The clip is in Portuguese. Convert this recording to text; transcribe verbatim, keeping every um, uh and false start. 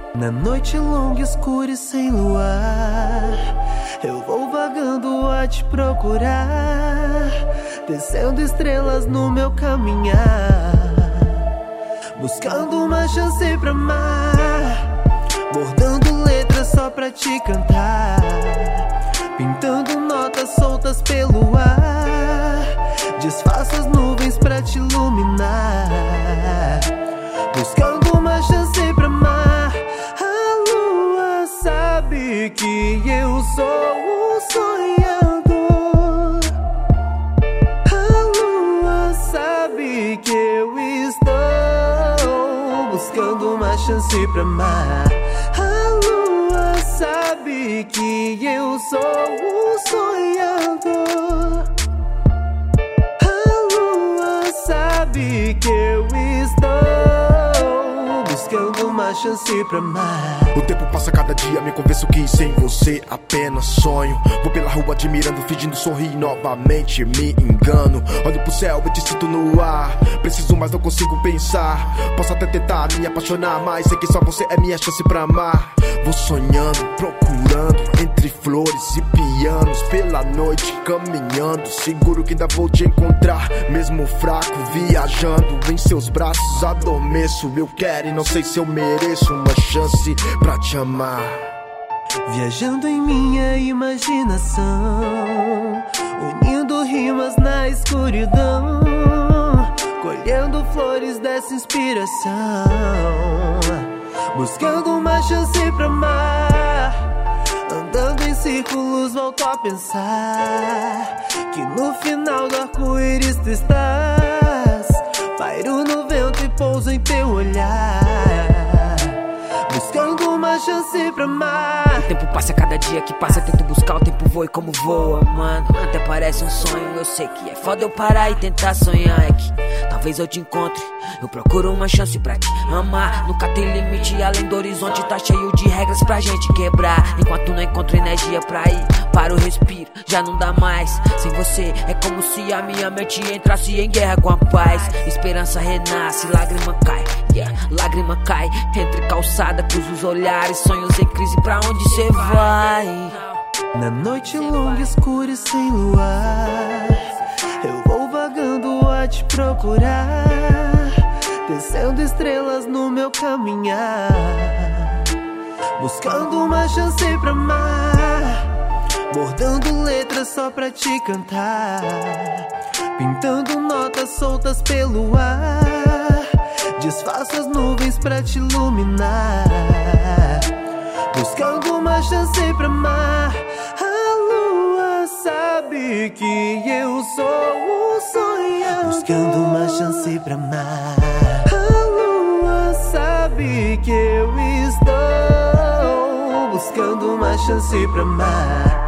Na noite longa, escura e sem luar, eu vou vagando a te procurar, descendo estrelas no meu caminhar, buscando uma chance pra amar, bordando letras só pra te cantar, pintando notas soltas pelo ar, desfaço as nuvens pra te iluminar, buscando uma chance pra amar. Sabe que eu sou um sonhador. A lua sabe que eu estou buscando uma chance pra amar. A lua sabe que eu sou um sonhador. A lua sabe que eu estou buscando uma chance pra amar. O tempo passa cada dia, me convenço que sem você apenas sonho. Vou pela rua admirando, fingindo sorrir novamente, me engano. Olho pro céu e te sinto no ar, preciso mas não consigo pensar. Posso até tentar me apaixonar, mas sei que só você é minha chance pra amar. Vou sonhando, procurando entre flores e pianos, pela noite caminhando, seguro que ainda vou te encontrar. Mesmo fraco, viajando em seus braços adormeço. Eu quero e não sei se eu mereço uma chance pra te amar. Viajando em minha imaginação, unindo rimas na escuridão, colhendo flores dessa inspiração, buscando uma chance pra amar. Andando em círculos volto a pensar que no final do arco-íris tu estás. Pairo no vento e pouso em teu olhar, buscando uma chance pra amar. O tempo passa cada dia que passa, tento buscar, o tempo voa e como voa, mano. Até parece um sonho, eu sei que é foda eu parar e tentar sonhar. É que talvez eu te encontre, eu procuro uma chance pra te amar. Nunca tem limite, além do horizonte tá cheio de regras pra gente quebrar. Enquanto não encontro energia pra ir, paro, respiro, já não dá mais. Sem você é como se a minha mente entrasse em guerra com a paz. Esperança renasce, lágrima cai, yeah, lágrima cai. Entre calçada, cruzo os olhares, sonhos em crise, pra onde cê vai? Na noite longa, escura e sem luar, eu vou vagando a te procurar, descendo estrelas no meu caminhar, buscando uma chance pra amar, bordando letras só pra te cantar, pintando notas soltas pelo ar, desfaço as nuvens pra te iluminar, buscando uma chance pra amar. A lua sabe que eu sou um sonhador, buscando uma chance pra amar. A lua sabe que eu estou buscando uma chance pra amar.